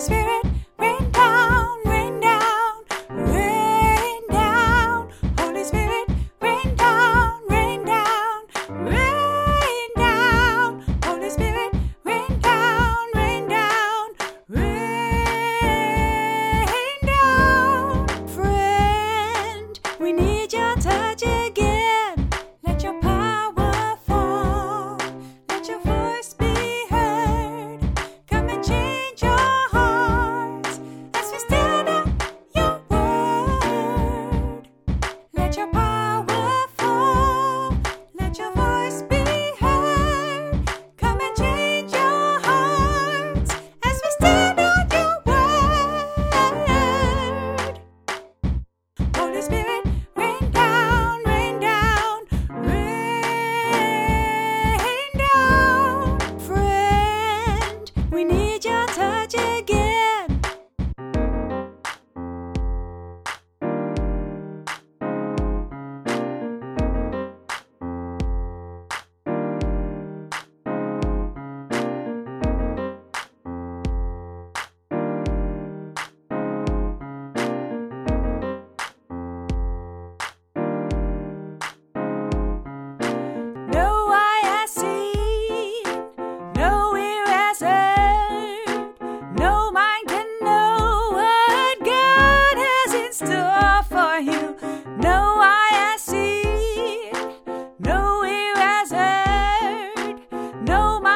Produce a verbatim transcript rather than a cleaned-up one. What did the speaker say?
Spirit, rain down, rain down, rain down. Holy Spirit, rain down, rain down, rain down. Holy Spirit, rain down, rain down, rain down. Friend, we need your touch again. Let your power fall. Let your voice be heard. Come and change your hearts as we stand at your word. Let your power fall. Let your voice be heard. Come and change your hearts as we stand at your word. Holy Spirit, rain down, rain down, rain down. Friend, we need your touch again. No eye has seen, no ear has heard, no mind can know what God has in store for you. No eye has seen, no ear has heard, no mind